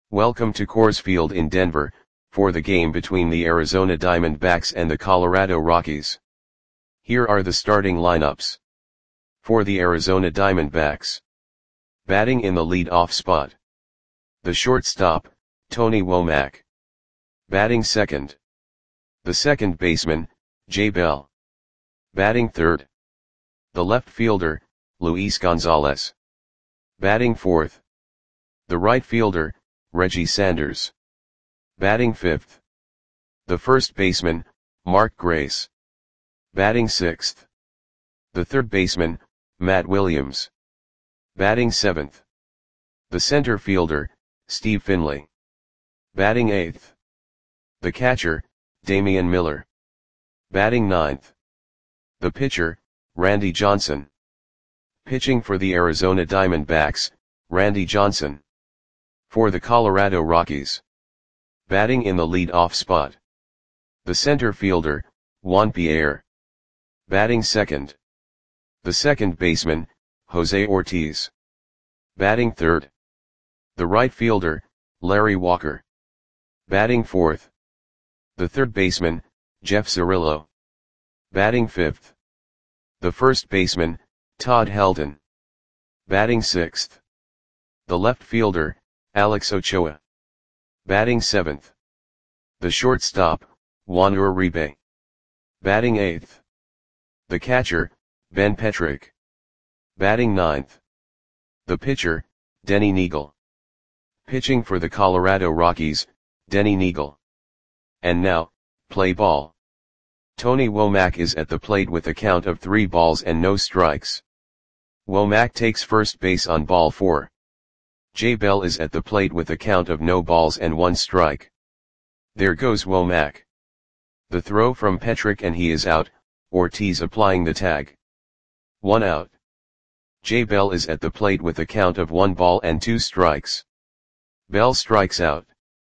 Welcome to Coors Field in Denver, for the game between the Arizona Diamondbacks and the Colorado Rockies. Here are the starting lineups. For the Arizona Diamondbacks. Batting in the lead-off spot. The shortstop, Tony Womack. Batting second. The second baseman, Jay Bell. Batting third. The left fielder, Luis Gonzalez. Batting fourth. The right fielder, Reggie Sanders. Batting fifth. The first baseman, Mark Grace. Batting sixth. The third baseman, Matt Williams. Batting seventh. The center fielder, Steve Finley. Batting eighth. The catcher, Damian Miller. Batting ninth. The pitcher, Randy Johnson. Pitching for the Arizona Diamondbacks, Randy Johnson. For the Colorado Rockies. Batting in the lead-off spot. The center fielder, Juan Pierre. Batting second. The second baseman, Jose Ortiz. Batting third. The right fielder, Larry Walker. Batting fourth. The third baseman, Jeff Cirillo. Batting fifth. The first baseman, Todd Helton. Batting sixth. The left fielder, Alex Ochoa. Batting seventh. The shortstop, Juan Uribe. Batting eighth. The catcher, Ben Petrick. Batting ninth. The pitcher, Denny Neagle. Pitching for the Colorado Rockies, Denny Neagle. And now, play ball. Tony Womack is at the plate with a count of 3 balls and no strikes. Womack takes first base on ball 4. Jay Bell is at the plate with a count of no balls and 1 strike. There goes Womack. The throw from Petrick and he is out, Ortiz applying the tag. 1 out. Jay Bell is at the plate with a count of 1 ball and 2 strikes. Bell strikes out.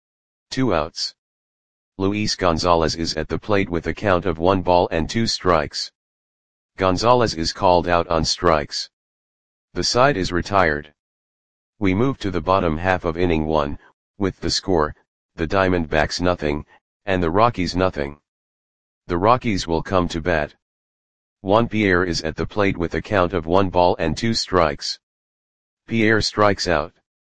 2 outs. Luis Gonzalez is at the plate with a count of 1 ball and 2 strikes. Gonzalez is called out on strikes. The side is retired. We move to the bottom half of inning 1, with the score, the Diamondbacks nothing, and the Rockies nothing. The Rockies will come to bat. Juan Pierre is at the plate with a count of 1 ball and 2 strikes. Pierre strikes out.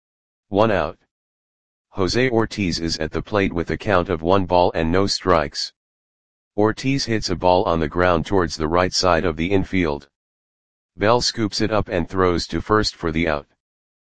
1 out. Jose Ortiz is at the plate with a count of 1 ball and no strikes. Ortiz hits a ball on the ground towards the right side of the infield. Bell scoops it up and throws to first for the out.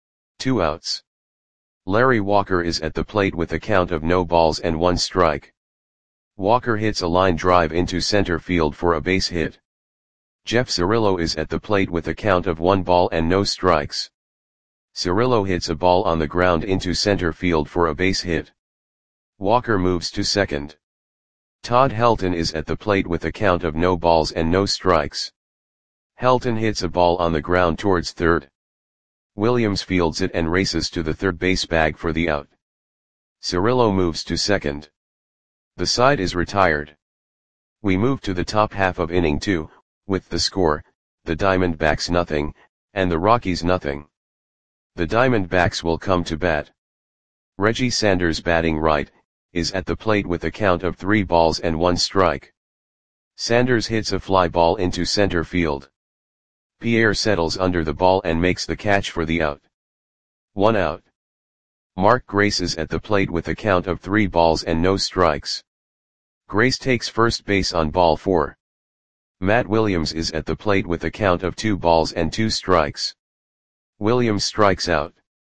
2 outs. Larry Walker is at the plate with a count of no balls and 1 strike. Walker hits a line drive into center field for a base hit. Jeff Cirillo is at the plate with a count of 1 ball and no strikes. Cirillo hits a ball on the ground into center field for a base hit. Walker moves to second. Todd Helton is at the plate with a count of no balls and no strikes. Helton hits a ball on the ground towards third. Williams fields it and races to the third base bag for the out. Cirillo moves to second. The side is retired. We move to the top half of inning 2, with the score, the Diamondbacks nothing, and the Rockies nothing. The Diamondbacks will come to bat. Reggie Sanders batting right, is at the plate with a count of 3 balls and 1 strike. Sanders hits a fly ball into center field. Pierre settles under the ball and makes the catch for the out. 1 out. Mark Grace is at the plate with a count of 3 balls and no strikes. Grace takes first base on ball 4. Matt Williams is at the plate with a count of 2 balls and 2 strikes. Williams strikes out.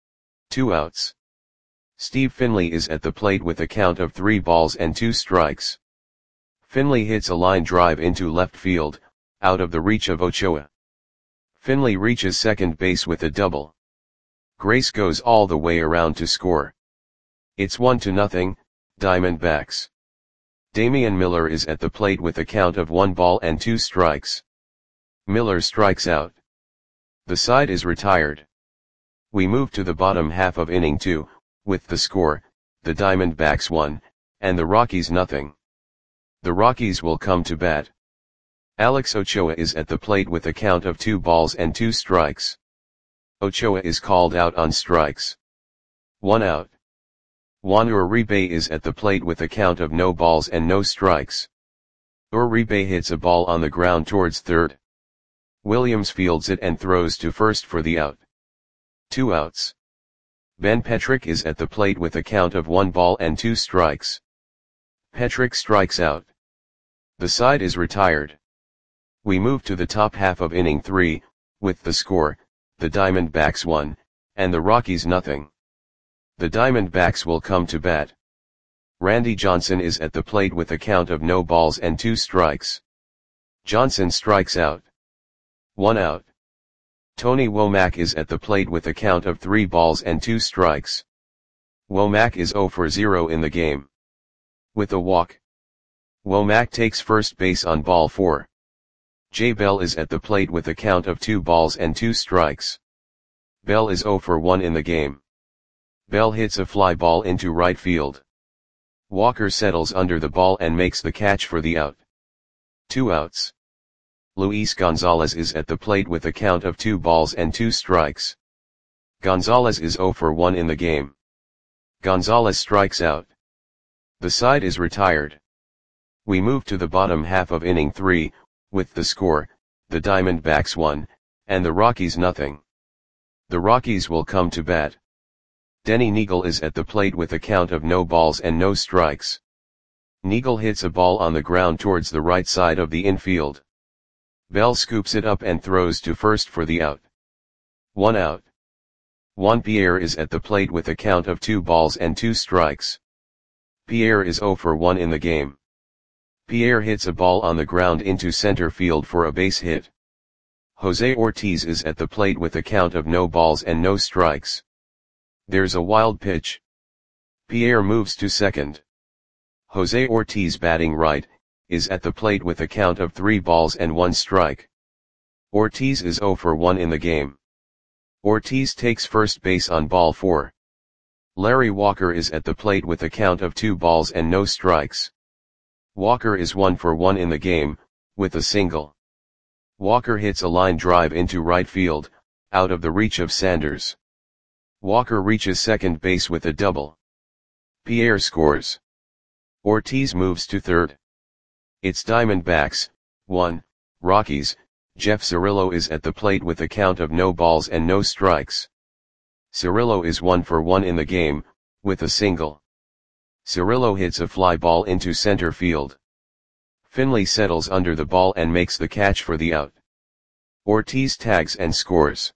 2 outs. Steve Finley is at the plate with a count of 3 balls and 2 strikes. Finley hits a line drive into left field, out of the reach of Ochoa. Finley reaches second base with a double. Grace goes all the way around to score. It's 1-0, Diamondbacks. Damian Miller is at the plate with a count of 1 ball and 2 strikes. Miller strikes out. The side is retired. We move to the bottom half of inning 2, with the score, the Diamondbacks 1, and the Rockies nothing. The Rockies will come to bat. Alex Ochoa is at the plate with a count of 2 balls and 2 strikes. Ochoa is called out on strikes. 1 out. Juan Uribe is at the plate with a count of no balls and no strikes. Uribe hits a ball on the ground towards third. Williams fields it and throws to first for the out. 2 outs. Ben Petrick is at the plate with a count of 1 ball and 2 strikes. Petrick strikes out. The side is retired. We move to the top half of inning 3, with the score, the Diamondbacks 1, and the Rockies nothing. The Diamondbacks will come to bat. Randy Johnson is at the plate with a count of no balls and 2 strikes. Johnson strikes out. 1 out. Tony Womack is at the plate with a count of 3 balls and 2 strikes. Womack is 0 for 0 in the game. With a walk, Womack takes first base on ball 4. Jay Bell is at the plate with a count of 2 balls and 2 strikes. Bell is 0 for 1 in the game. Bell hits a fly ball into right field. Walker settles under the ball and makes the catch for the out. 2 outs. Luis Gonzalez is at the plate with a count of 2 balls and 2 strikes. Gonzalez is 0 for 1 in the game. Gonzalez strikes out. The side is retired. We move to the bottom half of inning 3, with the score, the Diamondbacks 1, and the Rockies nothing. The Rockies will come to bat. Denny Neagle is at the plate with a count of no balls and no strikes. Neagle hits a ball on the ground towards the right side of the infield. Bell scoops it up and throws to first for the out. 1 out. Juan Pierre is at the plate with a count of 2 balls and 2 strikes. Pierre is 0 for 1 in the game. Pierre hits a ball on the ground into center field for a base hit. Jose Ortiz is at the plate with a count of no balls and no strikes. There's a wild pitch. Pierre moves to second. Jose Ortiz, batting right, is at the plate with a count of 3 balls and 1 strike. Ortiz is 0 for 1 in the game. Ortiz takes first base on ball 4. Larry Walker is at the plate with a count of 2 balls and no strikes. Walker is 1 for 1 in the game, with a single. Walker hits a line drive into right field, out of the reach of Sanders. Walker reaches second base with a double. Pierre scores. Ortiz moves to third. It's Diamondbacks, 1, Rockies. Jeff Cirillo is at the plate with a count of no balls and no strikes. Cirillo is 1 for 1 in the game, with a single. Cirillo hits a fly ball into center field. Finley settles under the ball and makes the catch for the out. Ortiz tags and scores.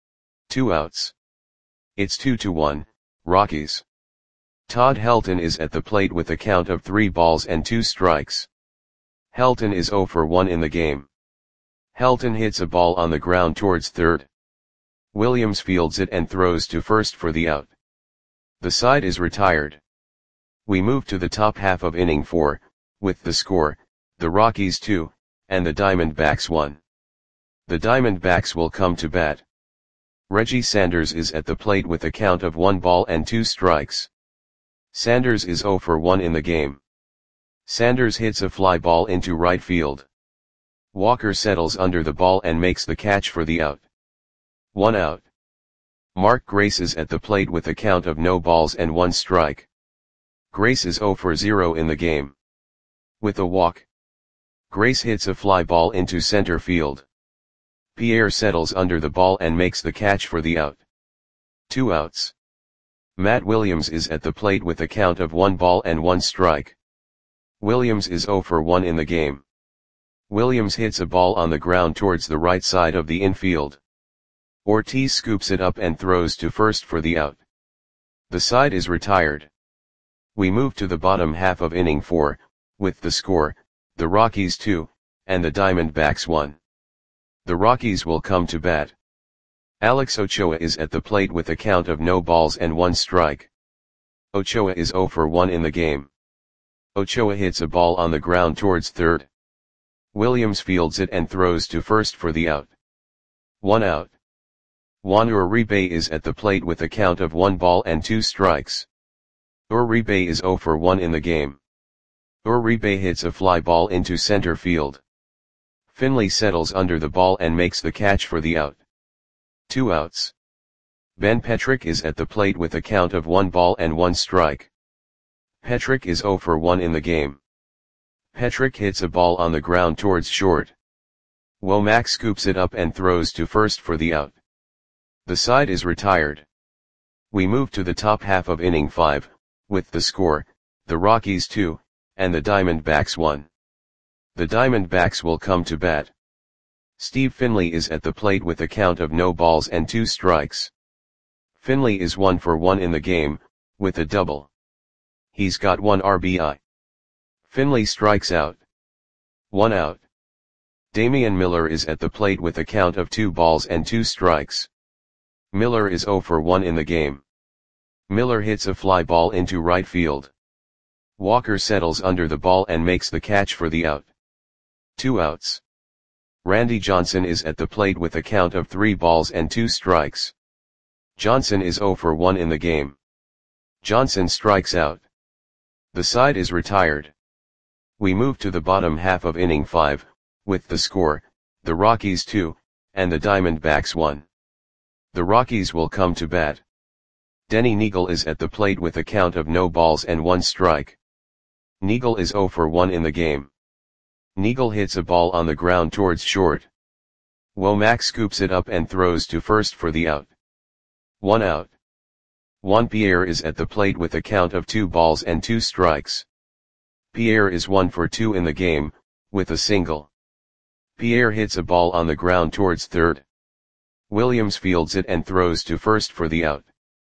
2 outs. It's 2-1, Rockies. Todd Helton is at the plate with a count of 3 balls and 2 strikes. Helton is 0 for 1 in the game. Helton hits a ball on the ground towards third. Williams fields it and throws to first for the out. The side is retired. We move to the top half of inning 4, with the score, the Rockies 2, and the Diamondbacks 1. The Diamondbacks will come to bat. Reggie Sanders is at the plate with a count of 1 ball and 2 strikes. Sanders is 0 for 1 in the game. Sanders hits a fly ball into right field. Walker settles under the ball and makes the catch for the out. 1 out. Mark Grace is at the plate with a count of no balls and 1 strike. Grace is 0 for 0 in the game. With a walk, Grace hits a fly ball into center field. Pierre settles under the ball and makes the catch for the out. 2 outs. Matt Williams is at the plate with a count of 1 ball and 1 strike. Williams is 0 for 1 in the game. Williams hits a ball on the ground towards the right side of the infield. Ortiz scoops it up and throws to first for the out. The side is retired. We move to the bottom half of inning 4, with the score, the Rockies 2, and the Diamondbacks 1. The Rockies will come to bat. Alex Ochoa is at the plate with a count of no balls and 1 strike. Ochoa is 0 for 1 in the game. Ochoa hits a ball on the ground towards third. Williams fields it and throws to first for the out. 1 out. Juan Uribe is at the plate with a count of 1 ball and 2 strikes. Uribe is 0 for 1 in the game. Uribe hits a fly ball into center field. Finley settles under the ball and makes the catch for the out. 2 outs. Ben Petrick is at the plate with a count of 1 ball and 1 strike. Petrick is 0 for 1 in the game. Petrick hits a ball on the ground towards short. Womack scoops it up and throws to first for the out. The side is retired. We move to the top half of inning 5, with the score, the Rockies 2, and the Diamondbacks 1. The Diamondbacks will come to bat. Steve Finley is at the plate with a count of no balls and 2 strikes. Finley is 1 for 1 in the game, with a double. He's got 1 RBI. Finley strikes out. 1 out. Damian Miller is at the plate with a count of 2 balls and 2 strikes. Miller is 0 for 1 in the game. Miller hits a fly ball into right field. Walker settles under the ball and makes the catch for the out. 2 outs. Randy Johnson is at the plate with a count of 3 balls and 2 strikes. Johnson is 0 for 1 in the game. Johnson strikes out. The side is retired. We move to the bottom half of inning 5, with the score, the Rockies 2, and the Diamondbacks 1. The Rockies will come to bat. Denny Neagle is at the plate with a count of no balls and 1 strike. Neagle is 0 for 1 in the game. Neagle hits a ball on the ground towards short. Womack scoops it up and throws to first for the out. 1 out. Juan Pierre is at the plate with a count of 2 balls and 2 strikes. Pierre is 1 for 2 in the game, with a single. Pierre hits a ball on the ground towards third. Williams fields it and throws to first for the out.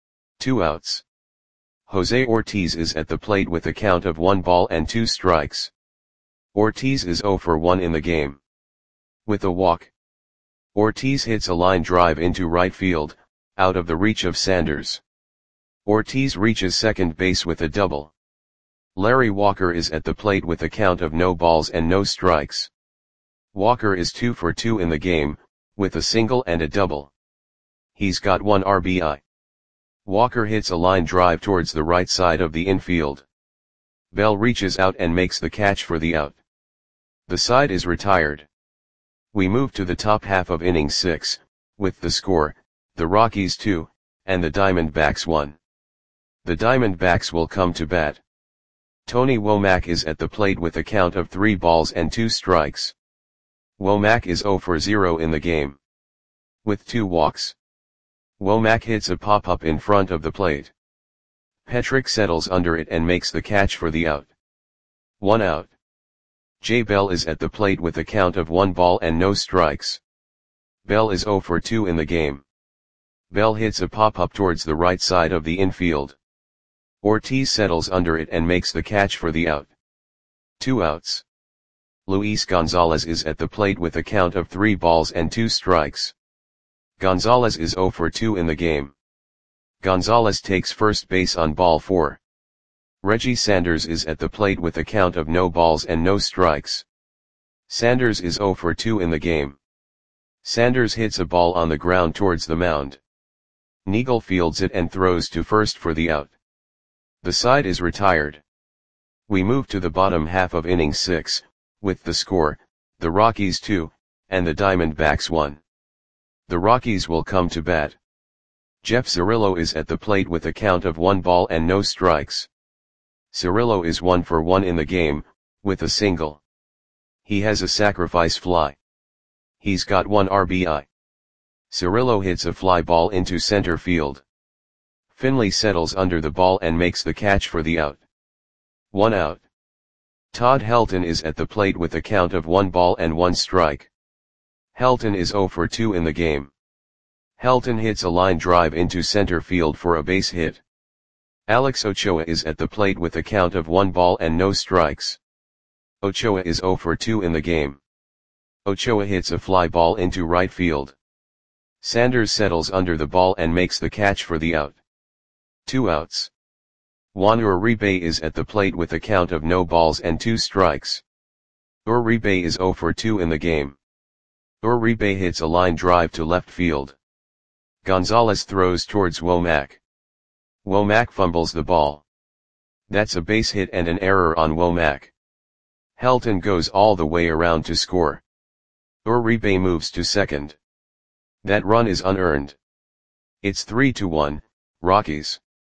2 outs. Jose Ortiz is at the plate with a count of 1 ball and 2 strikes. Ortiz is 0 for 1 in the game. With a walk. Ortiz hits a line drive into right field, out of the reach of Sanders. Ortiz reaches second base with a double. Larry Walker is at the plate with a count of no balls and no strikes. Walker is 2 for 2 in the game, with a single and a double. He's got 1 RBI. Walker hits a line drive towards the right side of the infield. Bell reaches out and makes the catch for the out. The side is retired. We move to the top half of inning 6, with the score, the Rockies 2, and the Diamondbacks 1. The Diamondbacks will come to bat. Tony Womack is at the plate with a count of 3 balls and 2 strikes. Womack is 0 for 0 in the game. With 2 walks. Womack hits a pop-up in front of the plate. Petrick settles under it and makes the catch for the out. 1 out. Jay Bell is at the plate with a count of 1 ball and no strikes. Bell is 0 for 2 in the game. Bell hits a pop-up towards the right side of the infield. Ortiz settles under it and makes the catch for the out. 2 outs. Luis Gonzalez is at the plate with a count of 3 balls and 2 strikes. Gonzalez is 0 for 2 in the game. Gonzalez takes first base on ball 4. Reggie Sanders is at the plate with a count of no balls and no strikes. Sanders is 0 for 2 in the game. Sanders hits a ball on the ground towards the mound. Neagle fields it and throws to first for the out. The side is retired. We move to the bottom half of inning 6, with the score, the Rockies 2, and the Diamondbacks 1. The Rockies will come to bat. Jeff Cirillo is at the plate with a count of 1 ball and no strikes. Cirillo is 1 for 1 in the game, with a single. He has a sacrifice fly. He's got 1 RBI. Cirillo hits a fly ball into center field. Finley settles under the ball and makes the catch for the out. 1 out. Todd Helton is at the plate with a count of 1 ball and 1 strike. Helton is 0 for 2 in the game. Helton hits a line drive into center field for a base hit. Alex Ochoa is at the plate with a count of 1 ball and no strikes. Ochoa is 0 for 2 in the game. Ochoa hits a fly ball into right field. Sanders settles under the ball and makes the catch for the out. 2 outs. Juan Uribe is at the plate with a count of no balls and 2 strikes. Uribe is 0 for 2 in the game. Uribe hits a line drive to left field. Gonzalez throws towards Womack. Womack fumbles the ball. That's a base hit and an error on Womack. Helton goes all the way around to score. Uribe moves to second. That run is unearned. It's 3-1, Rockies.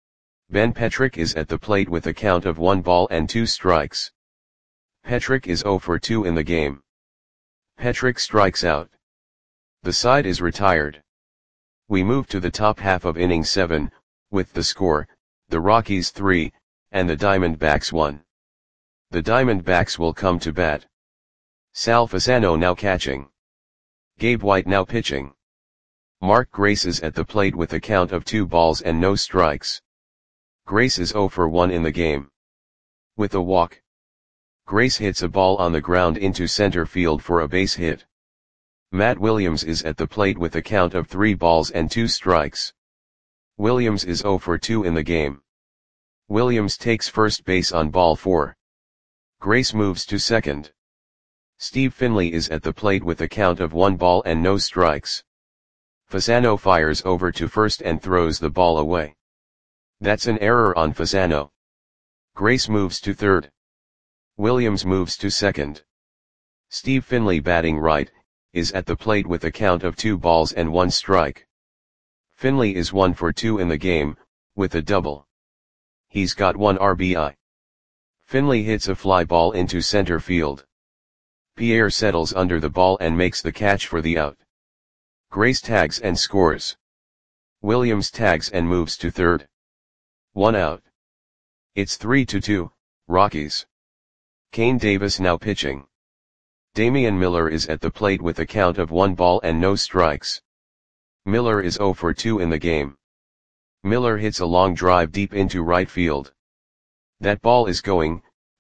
Ben Petrick is at the plate with a count of 1 ball and 2 strikes. Petrick is 0 for 2 in the game. Petrick strikes out. The side is retired. We move to the top half of inning 7, with the score, the Rockies 3, and the Diamondbacks 1. The Diamondbacks will come to bat. Sal Fasano now catching. Gabe White now pitching. Mark Grace is at the plate with a count of 2 balls and no strikes. Grace is 0 for 1 in the game. With a walk, Grace hits a ball on the ground into center field for a base hit. Matt Williams is at the plate with a count of 3 balls and 2 strikes. Williams is 0 for 2 in the game. Williams takes first base on ball 4. Grace moves to second. Steve Finley is at the plate with a count of 1 ball and no strikes. Fasano fires over to first and throws the ball away. That's an error on Fasano. Grace moves to third. Williams moves to second. Steve Finley, batting right, is at the plate with a count of 2 balls and 1 strike. Finley is 1 for 2 in the game, with a double. He's got 1 RBI. Finley hits a fly ball into center field. Pierre settles under the ball and makes the catch for the out. Grace tags and scores. Williams tags and moves to third. 1 out. It's 3-2, Rockies. Kane Davis now pitching. Damian Miller is at the plate with a count of 1 ball and no strikes. Miller is 0 for 2 in the game. Miller hits a long drive deep into right field. That ball is gone.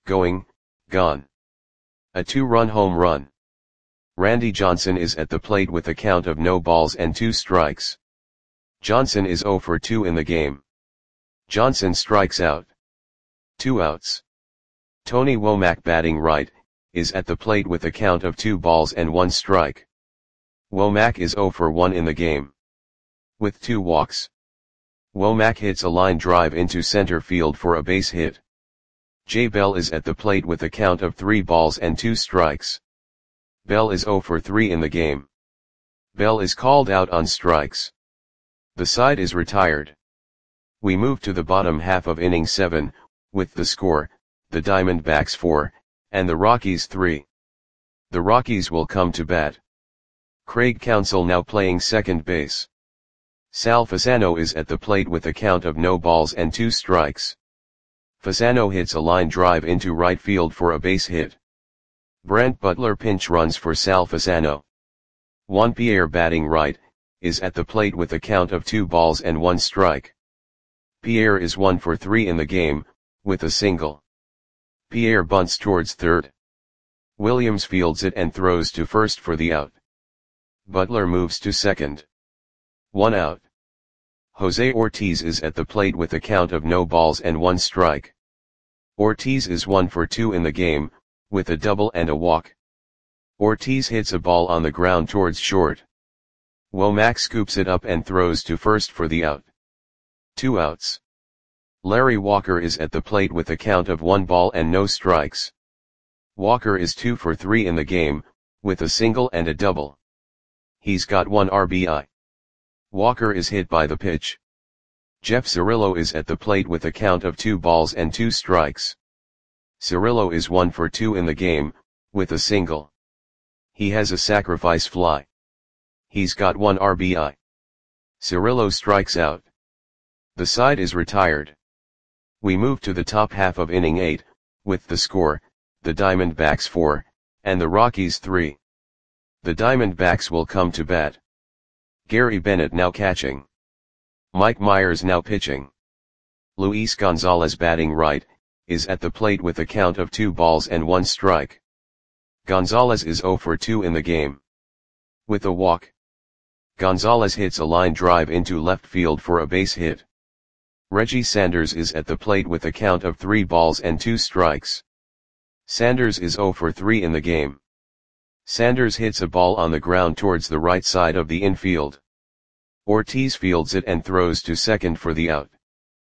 A 2-run home run. Randy Johnson is at the plate with a count of no balls and 2 strikes. Johnson is 0 for 2 in the game. Johnson strikes out. 2 outs. Tony Womack, batting right, is at the plate with a count of 2 balls and 1 strike. Womack is 0 for 1 in the game. With 2 walks. Womack hits a line drive into center field for a base hit. Jay Bell is at the plate with a count of 3 balls and 2 strikes. Bell is 0 for 3 in the game. Bell is called out on strikes. The side is retired. We move to the bottom half of inning 7, with the score, the Diamondbacks 4, and the Rockies 3. The Rockies will come to bat. Craig Counsell now playing second base. Sal Fasano is at the plate with a count of no balls and 2 strikes. Fasano hits a line drive into right field for a base hit. Brent Butler pinch runs for Sal Fasano. Juan Pierre, batting right, is at the plate with a count of 2 balls and 1 strike. Pierre is 1 for 3 in the game, with a single. Pierre bunts towards third. Williams fields it and throws to first for the out. Butler moves to second. 1 out. Jose Ortiz is at the plate with a count of no balls and 1 strike. Ortiz is 1 for 2 in the game, with a double and a walk. Ortiz hits a ball on the ground towards short. Womack scoops it up and throws to first for the out. 2 outs. Larry Walker is at the plate with a count of 1 ball and no strikes. Walker is 2 for 3 in the game, with a single and a double. He's got 1 RBI. Walker is hit by the pitch. Jeff Cirillo is at the plate with a count of 2 balls and 2 strikes. Cirillo is 1 for 2 in the game, with a single. He has a sacrifice fly. He's got 1 RBI. Cirillo strikes out. The side is retired. We move to the top half of inning 8, with the score, the Diamondbacks 4, and the Rockies 3. The Diamondbacks will come to bat. Gary Bennett now catching. Mike Myers now pitching. Luis Gonzalez, batting right, is at the plate with a count of 2 balls and 1 strike. Gonzalez is 0 for 2 in the game. With a walk, Gonzalez hits a line drive into left field for a base hit. Reggie Sanders is at the plate with a count of 3 balls and 2 strikes. Sanders is 0 for 3 in the game. Sanders hits a ball on the ground towards the right side of the infield. Ortiz fields it and throws to second for the out.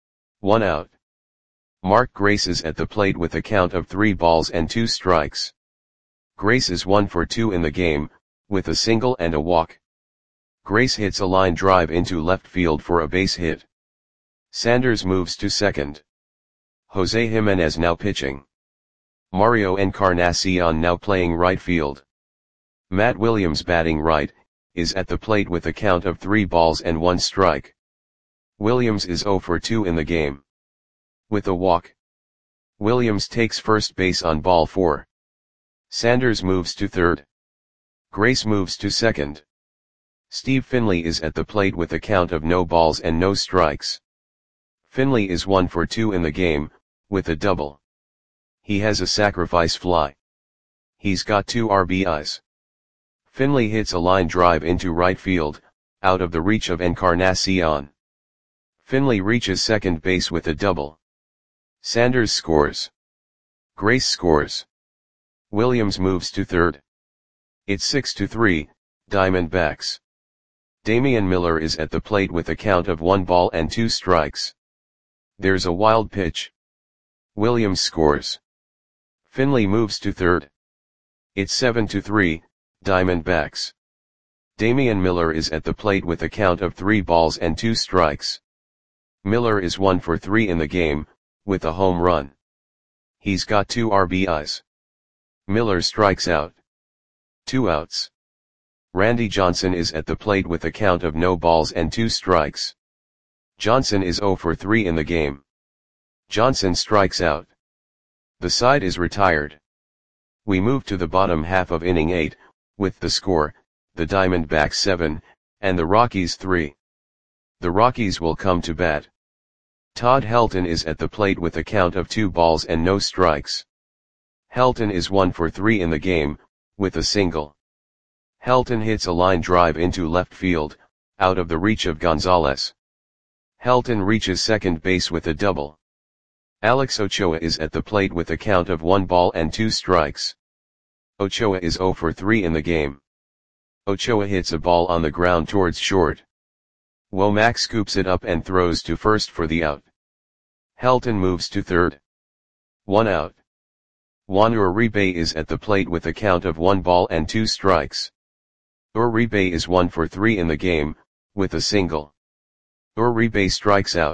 1 out. Mark Grace is at the plate with a count of 3 balls and 2 strikes. Grace is 1 for 2 in the game, with a single and a walk. Grace hits a line drive into left field for a base hit. Sanders moves to second. Jose Jimenez now pitching. Mario Encarnacion now playing right field. Matt Williams batting right, is at the plate with a count of 3 balls and 1 strike. Williams is 0 for 2 in the game. With a walk, Williams takes first base on ball 4. Sanders moves to third. Grace moves to second. Steve Finley is at the plate with a count of no balls and no strikes. Finley is 1 for 2 in the game, with a double. He has a sacrifice fly. He's got 2 RBIs. Finley hits a line drive into right field, out of the reach of Encarnacion. Finley reaches second base with a double. Sanders scores. Grace scores. Williams moves to third. It's 6-3, Diamondbacks. Damian Miller is at the plate with a count of 1 ball and 2 strikes. There's a wild pitch. Williams scores. Finley moves to third. It's 7-3, Diamondbacks. Damian Miller is at the plate with a count of 3 balls and 2 strikes. Miller is 1 for 3 in the game, with a home run. He's got 2 RBIs. Miller strikes out. 2 outs. Randy Johnson is at the plate with a count of no balls and 2 strikes. Johnson is 0 for 3 in the game. Johnson strikes out. The side is retired. We move to the bottom half of inning 8, with the score, the Diamondbacks 7, and the Rockies 3. The Rockies will come to bat. Todd Helton is at the plate with a count of 2 balls and no strikes. Helton is 1 for 3 in the game, with a single. Helton hits a line drive into left field, out of the reach of Gonzalez. Helton reaches second base with a double. Alex Ochoa is at the plate with a count of 1 ball and 2 strikes. Ochoa is 0 for 3 in the game. Ochoa hits a ball on the ground towards short. Womack scoops it up and throws to first for the out. Helton moves to third. 1 out. Juan Uribe is at the plate with a count of 1 ball and 2 strikes. Uribe is 1 for 3 in the game, with a single. Uribe strikes out.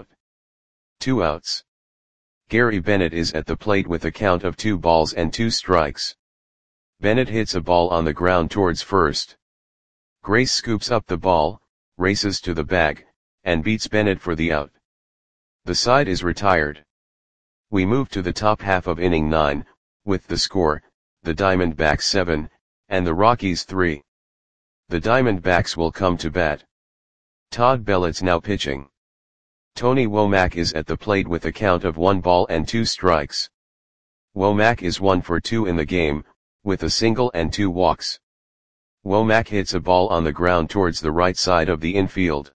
2 outs. Gary Bennett is at the plate with a count of 2 balls and 2 strikes. Bennett hits a ball on the ground towards first. Grace scoops up the ball, races to the bag, and beats Bennett for the out. The side is retired. We move to the top half of inning 9, with the score, the Diamondbacks 7, and the Rockies 3. The Diamondbacks will come to bat. Todd Bellett's now pitching. Tony Womack is at the plate with a count of 1 ball and 2 strikes. Womack is 1 for 2 in the game, with a single and 2 walks. Womack hits a ball on the ground towards the right side of the infield.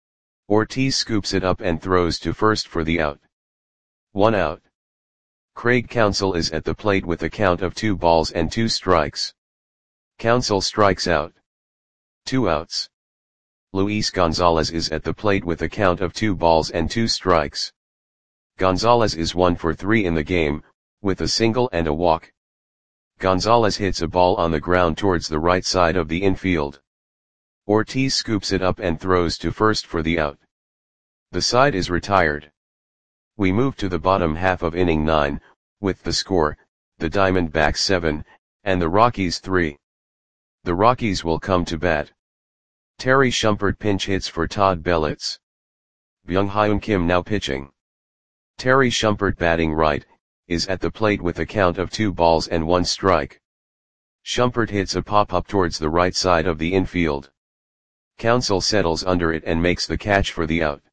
Ortiz scoops it up and throws to first for the out. 1 out. Craig Counsell is at the plate with a count of 2 balls and 2 strikes. Counsell strikes out. 2 outs. Luis Gonzalez is at the plate with a count of 2 balls and 2 strikes. Gonzalez is 1 for 3 in the game, with a single and a walk. Gonzalez hits a ball on the ground towards the right side of the infield. Ortiz scoops it up and throws to first for the out. The side is retired. We move to the bottom half of inning 9, with the score, the Diamondbacks 7, and the Rockies 3. The Rockies will come to bat. Terry Shumpert pinch hits for Todd Bellett. Byung-Hyun Kim now pitching. Terry Shumpert batting right, is at the plate with a count of 2 balls and 1 strike. Shumpert hits a pop-up towards the right side of the infield. Counsell settles under it and makes the catch for the out.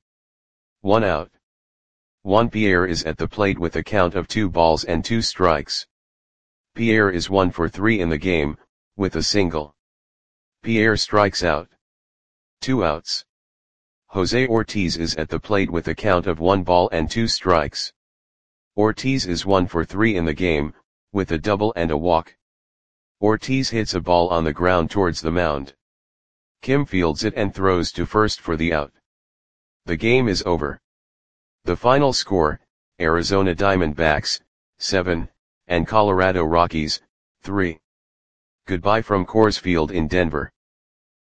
1 out. Juan Pierre is at the plate with a count of 2 balls and 2 strikes. Pierre is 1 for 3 in the game, with a single. Pierre strikes out. 2 outs. Jose Ortiz is at the plate with a count of 1 ball and 2 strikes. Ortiz is 1 for 3 in the game, with a double and a walk. Ortiz hits a ball on the ground towards the mound. Kim fields it and throws to first for the out. The game is over. The final score, Arizona Diamondbacks, 7, and Colorado Rockies, 3. Goodbye from Coors Field in Denver.